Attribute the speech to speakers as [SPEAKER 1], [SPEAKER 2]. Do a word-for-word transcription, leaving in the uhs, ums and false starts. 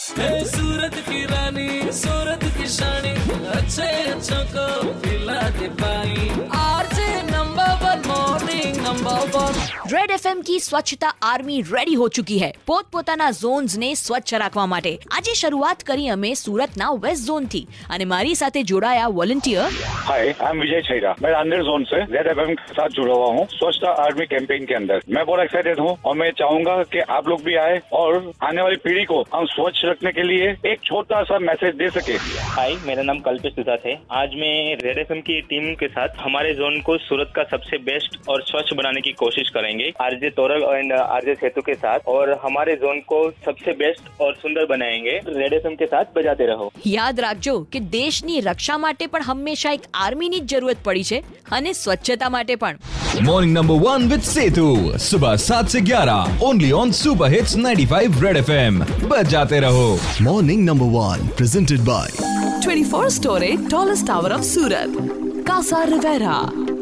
[SPEAKER 1] सूरत की रानी, सूरत की शानी, अच्छे अच्छों को दिला दे पानी। RJ number one, morning number one.
[SPEAKER 2] Red FM की સ્વચ્છતા આર્મી રેડી हो चुकी है પોતપોતાના ઝોન્સ ને સ્વચ્છ રાખવા માટે। આજે શરૂઆત કરી અમે સુરતના વેસ્ટ ઝોન થી અને મારી સાથે જોડાયા વોલंटियर।
[SPEAKER 3] हाय, आई एम विजय छैरा। मैं नांदेड़ जोन से रेड एफएम के साथ जुड़ा हुआ हूँ स्वच्छता आर्मी कैंपेन के अंदर। मैं बहुत एक्साइटेड हूँ और मैं चाहूंगा कि आप लोग भी आए और आने वाली पीढ़ी को हम स्वच्छ रखने के लिए एक छोटा सा मैसेज दे सके।
[SPEAKER 4] हाय, मेरा नाम कल्पेश दुधात है। आज मैं रेड एफएम की टीम के साथ हमारे जोन को सूरत का सबसे बेस्ट और स्वच्छ बनाने की कोशिश करेंगे RJ Toral and RJ Setu के साथ, और हमारे जोन को सबसे बेस्ट और सुंदर बनाएंगे। रेड एफएम के साथ बजाते रहो।
[SPEAKER 2] યાદ રાખજો કે દેશની રક્ષા માટે પણ હંમેશા એક આર્મીની જ જરૂરત પડી છે અને સ્વચ્છતા માટે પણ।
[SPEAKER 5] Morning number one with Setu, सुबह सात से ग्यारह, only on super hits ninety five Red FM. बजाते रहो।
[SPEAKER 6] Morning number one presented by
[SPEAKER 7] twenty-four story tallest tower of Surat, Casa Rivera।